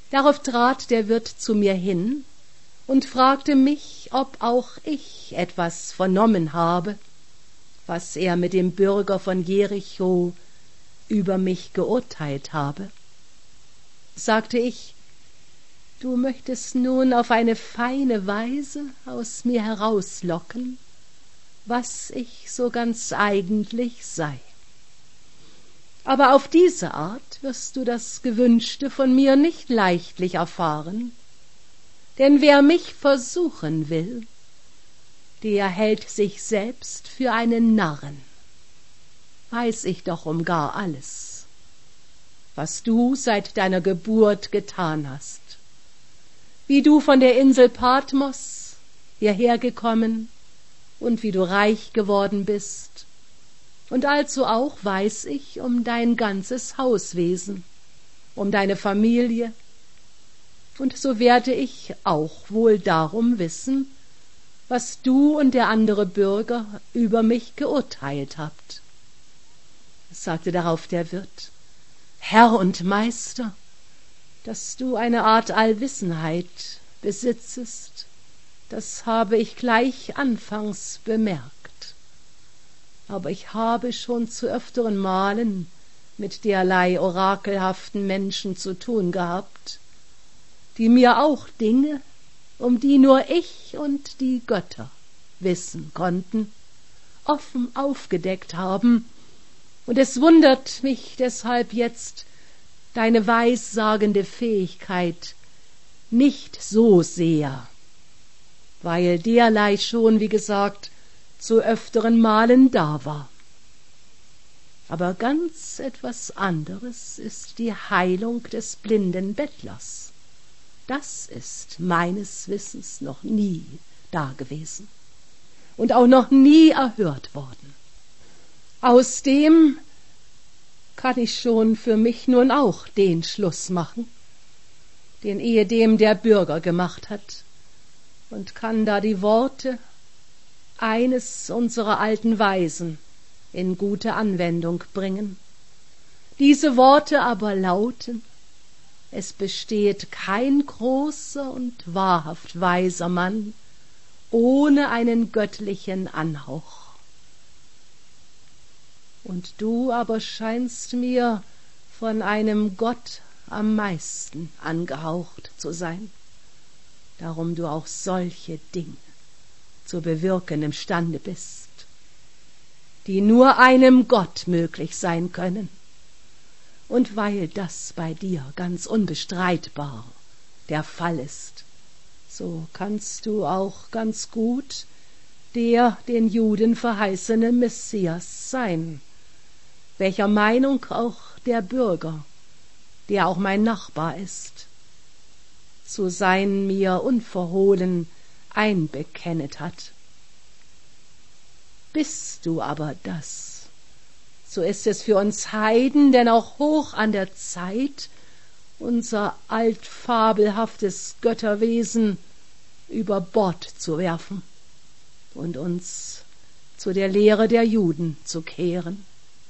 Darauf trat der Wirt zu mir hin und fragte mich, ob auch ich etwas vernommen habe, was er mit dem Bürger von Jericho über mich geurteilt habe. Sagte ich, du möchtest nun auf eine feine Weise aus mir herauslocken, was ich so ganz eigentlich sei. Aber auf diese Art wirst du das Gewünschte von mir nicht leichtlich erfahren, denn wer mich versuchen will, der hält sich selbst für einen Narren. Weiß ich doch um gar alles, was du seit deiner Geburt getan hast, wie du von der Insel Patmos hierher gekommen und wie du reich geworden bist, und also auch weiß ich um dein ganzes Hauswesen, um deine Familie, und so werde ich auch wohl darum wissen, was du und der andere Bürger über mich geurteilt habt. Sagte darauf der Wirt, Herr und Meister, dass du eine Art Allwissenheit besitzest, das habe ich gleich anfangs bemerkt. Aber ich habe schon zu öfteren Malen mit derlei orakelhaften Menschen zu tun gehabt, die mir auch Dinge, um die nur ich und die Götter wissen konnten, offen aufgedeckt haben, und es wundert mich deshalb jetzt deine weissagende Fähigkeit nicht so sehr, weil derlei schon, wie gesagt, zu öfteren Malen da war. Aber ganz etwas anderes ist die Heilung des blinden Bettlers. Das ist meines Wissens noch nie dagewesen und auch noch nie erhört worden. Aus dem kann ich schon für mich nun auch den Schluss machen, den ehedem der Bürger gemacht hat, und kann da die Worte eines unserer alten Weisen in gute Anwendung bringen. Diese Worte aber lauten, es besteht kein großer und wahrhaft weiser Mann ohne einen göttlichen Anhauch. Und du aber scheinst mir von einem Gott am meisten angehaucht zu sein, darum du auch solche Dinge zu bewirken imstande bist, die nur einem Gott möglich sein können. Und weil das bei dir ganz unbestreitbar der Fall ist, so kannst du auch ganz gut der den Juden verheißene Messias sein, welcher Meinung auch der Bürger, der auch mein Nachbar ist, zu sein mir unverhohlen einbekennet hat. Bist du aber das, so ist es für uns Heiden denn auch hoch an der Zeit, unser altfabelhaftes Götterwesen über Bord zu werfen und uns zu der Lehre der Juden zu kehren.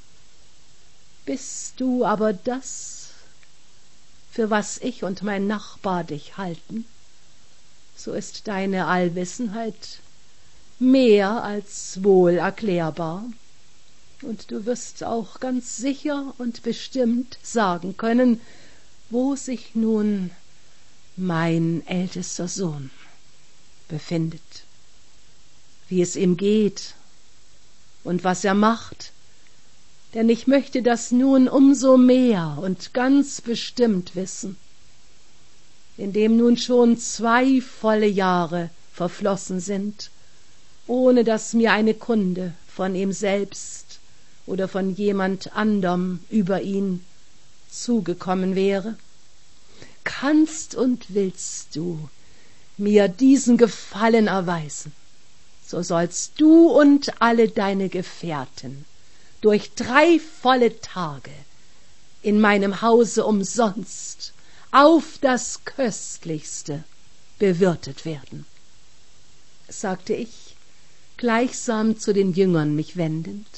Bist du aber das, für was ich und mein Nachbar dich halten, so ist deine Allwissenheit mehr als wohl erklärbar, und du wirst auch ganz sicher und bestimmt sagen können, wo sich nun mein ältester Sohn befindet, wie es ihm geht und was er macht, denn ich möchte das nun umso mehr und ganz bestimmt wissen, indem nun schon 2 volle Jahre verflossen sind, ohne dass mir eine Kunde von ihm selbst oder von jemand anderm über ihn zugekommen wäre. Kannst und willst du mir diesen Gefallen erweisen, so sollst du und alle deine Gefährten durch 3 volle Tage in meinem Hause umsonst auf das Köstlichste bewirtet werden, sagte ich, gleichsam zu den Jüngern mich wendend.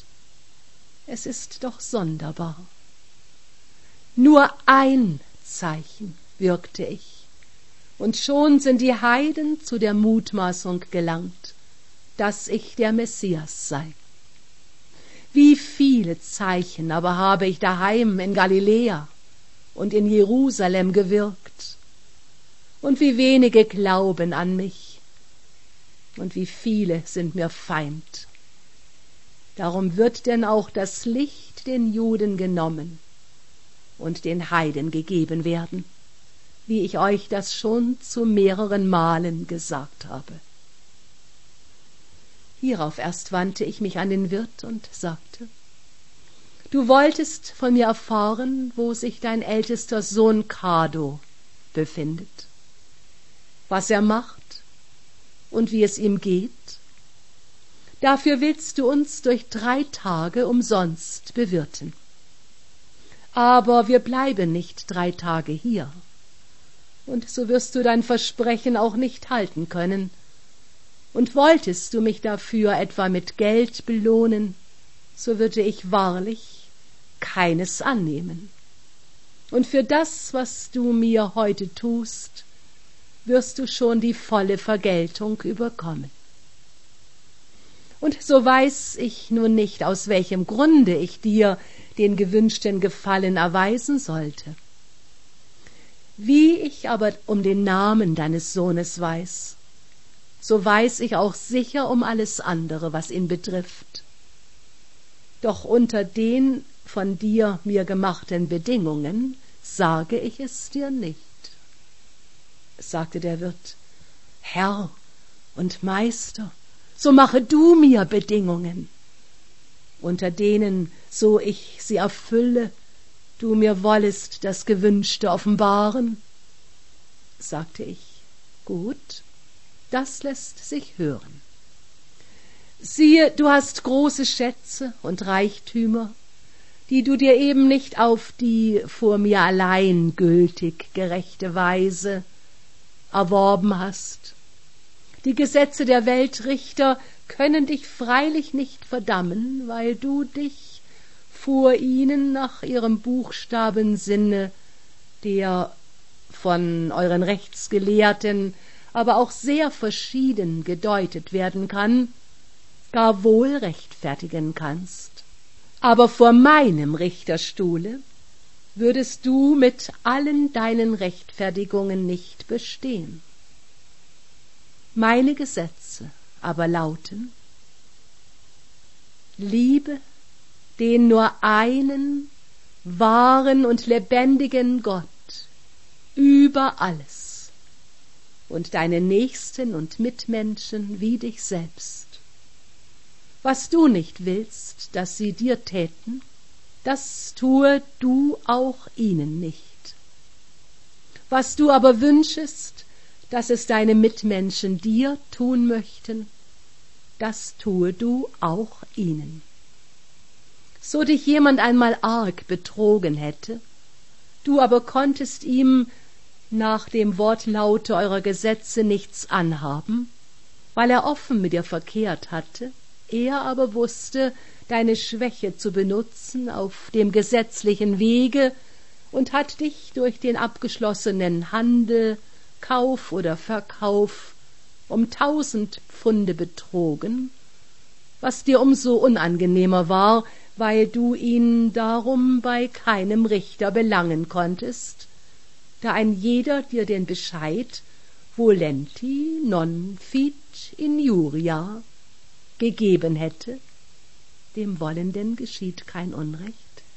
Es ist doch sonderbar. Nur ein Zeichen würgte ich, und schon sind die Heiden zu der Mutmaßung gelangt, dass ich der Messias sei. Wie viele Zeichen aber habe ich daheim in Galiläa und in Jerusalem gewirkt, und wie wenige glauben an mich, und wie viele sind mir Feind. Darum wird denn auch das Licht den Juden genommen und den Heiden gegeben werden, wie ich euch das schon zu mehreren Malen gesagt habe. Hierauf erst wandte ich mich an den Wirt und sagte: Du wolltest von mir erfahren, wo sich dein ältester Sohn Kado befindet, was er macht und wie es ihm geht. Dafür willst du uns durch 3 Tage umsonst bewirten. Aber wir bleiben nicht 3 Tage hier, und so wirst du dein Versprechen auch nicht halten können. Und wolltest du mich dafür etwa mit Geld belohnen, so würde ich wahrlich keines annehmen. Und für das, was du mir heute tust, wirst du schon die volle Vergeltung überkommen. Und so weiß ich nun nicht, aus welchem Grunde ich dir den gewünschten Gefallen erweisen sollte. Wie ich aber um den Namen deines Sohnes weiß, so weiß ich auch sicher um alles andere, was ihn betrifft. Doch unter den von dir mir gemachten Bedingungen sage ich es dir nicht. Sagte der Wirt: Herr und Meister, so mache du mir Bedingungen, unter denen, so ich sie erfülle, du mir wollest das Gewünschte offenbaren. Sagte ich: Gut, das lässt sich hören. Siehe, du hast große Schätze und Reichtümer, die du dir eben nicht auf die vor mir allein gültig gerechte Weise erworben hast. Die Gesetze der Weltrichter können dich freilich nicht verdammen, weil du dich vor ihnen nach ihrem Buchstabensinne, der von euren Rechtsgelehrten aber auch sehr verschieden gedeutet werden kann, gar wohl rechtfertigen kannst. Aber vor meinem Richterstuhle würdest du mit allen deinen Rechtfertigungen nicht bestehen. Meine Gesetze aber lauten: Liebe den nur einen wahren und lebendigen Gott über alles und deine Nächsten und Mitmenschen wie dich selbst. Was du nicht willst, dass sie dir täten, das tue du auch ihnen nicht. Was du aber wünschest, dass es deine Mitmenschen dir tun möchten, das tue du auch ihnen. So dich jemand einmal arg betrogen hätte, du aber konntest ihm nach dem Wortlaute eurer Gesetze nichts anhaben, weil er offen mit dir verkehrt hatte, er aber wusste, deine Schwäche zu benutzen auf dem gesetzlichen Wege und hat dich durch den abgeschlossenen Handel, Kauf oder Verkauf um 1000 Pfunde betrogen, was dir umso unangenehmer war, weil du ihn darum bei keinem Richter belangen konntest, da ein jeder dir den Bescheid volenti non fit injuria gegeben hätte, dem Wollenden geschieht kein Unrecht.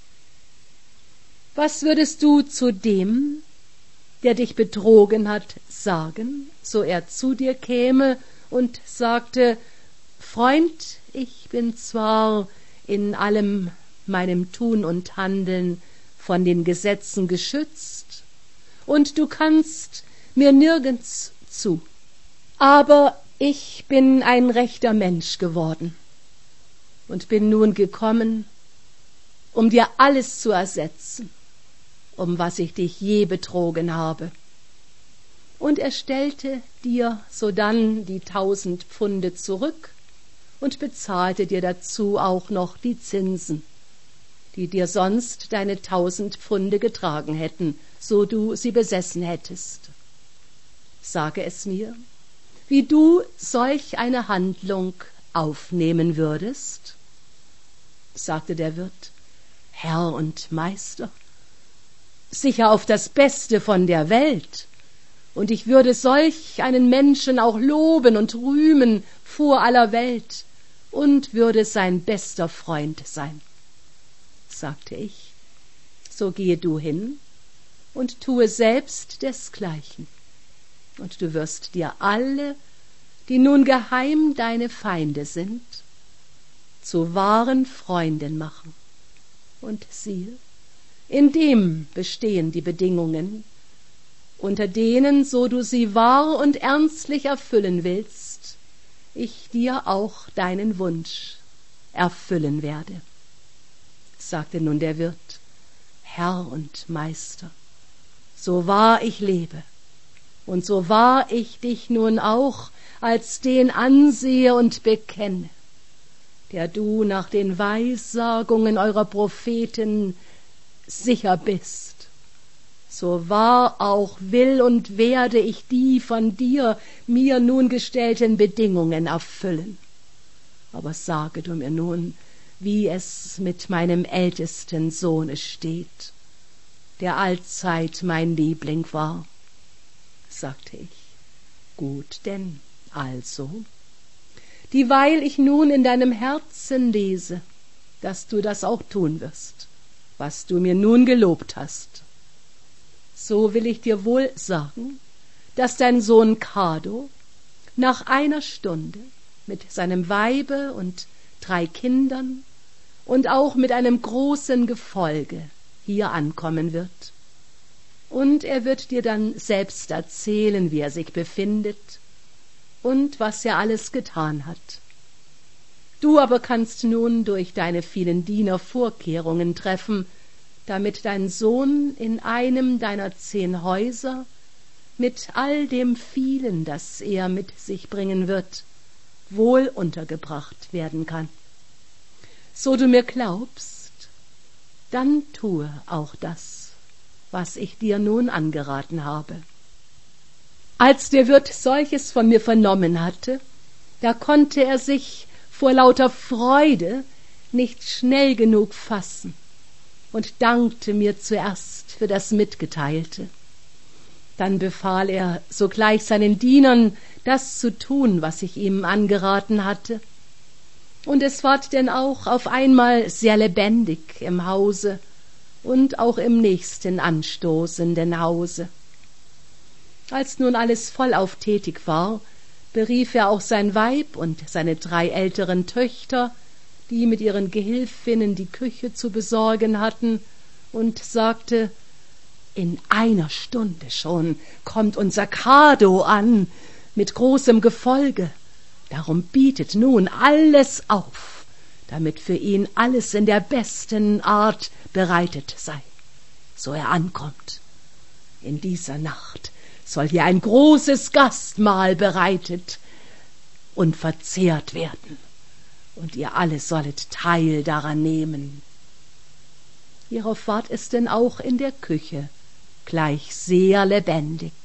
Was würdest du zu dem, der dich betrogen hat, sagen, so er zu dir käme und sagte: Freund, ich bin zwar in allem meinem Tun und Handeln von den Gesetzen geschützt, und du kannst mir nirgends zu, aber ich bin ein rechter Mensch geworden und bin nun gekommen, um dir alles zu ersetzen, um was ich dich je betrogen habe. Und er stellte dir sodann die 1000 Pfunde zurück und bezahlte dir dazu auch noch die Zinsen. die dir sonst deine 1000 Pfunde getragen hätten, so du sie besessen hättest. Sage es mir, wie du solch eine Handlung aufnehmen würdest? Sagte der Wirt: Herr und Meister, sicher auf das Beste von der Welt, und ich würde solch einen Menschen auch loben und rühmen vor aller Welt und würde sein bester Freund sein. Sagte ich: So gehe du hin und tue selbst desgleichen, und du wirst dir alle, die nun geheim deine Feinde sind, zu wahren Freunden machen. Und siehe, in dem bestehen die Bedingungen, unter denen, so du sie wahr und ernstlich erfüllen willst, ich dir auch deinen Wunsch erfüllen werde. Sagte nun der Wirt: Herr und Meister, so wahr ich lebe, und so wahr ich dich nun auch als den ansehe und bekenne, der du nach den Weissagungen eurer Propheten sicher bist, so wahr auch will und werde ich die von dir mir nun gestellten Bedingungen erfüllen. Aber sage du mir nun, wie es mit meinem ältesten Sohne steht, der allzeit mein Liebling war. Sagte ich: Gut denn, also, dieweil ich nun in deinem Herzen lese, dass du das auch tun wirst, was du mir nun gelobt hast, so will ich dir wohl sagen, dass dein Sohn Kado nach einer Stunde mit seinem Weibe und 3 Kindern und auch mit einem großen Gefolge hier ankommen wird. Und er wird dir dann selbst erzählen, wie er sich befindet und was er alles getan hat. Du aber kannst nun durch deine vielen Diener Vorkehrungen treffen, damit dein Sohn in einem deiner 10 Häuser mit all dem vielen, das er mit sich bringen wird, wohl untergebracht werden kann. So du mir glaubst, dann tue auch das, was ich dir nun angeraten habe. Als der Wirt solches von mir vernommen hatte, da konnte er sich vor lauter Freude nicht schnell genug fassen und dankte mir zuerst für das Mitgeteilte. Dann befahl er sogleich seinen Dienern, das zu tun, was ich ihm angeraten hatte. Und es ward denn auch auf einmal sehr lebendig im Hause und auch im nächsten anstoßenden Hause. Als nun alles vollauf tätig war, berief er auch sein Weib und seine 3 älteren Töchter, die mit ihren Gehilfinnen die Küche zu besorgen hatten, und sagte: In einer Stunde schon kommt unser Kado an mit großem Gefolge, darum bietet nun alles auf, damit für ihn alles in der besten Art bereitet sei, so er ankommt. In dieser Nacht soll hier ein großes Gastmahl bereitet und verzehrt werden, und ihr alle sollet Teil daran nehmen. Hierauf ward es denn auch in der Küche gleich sehr lebendig.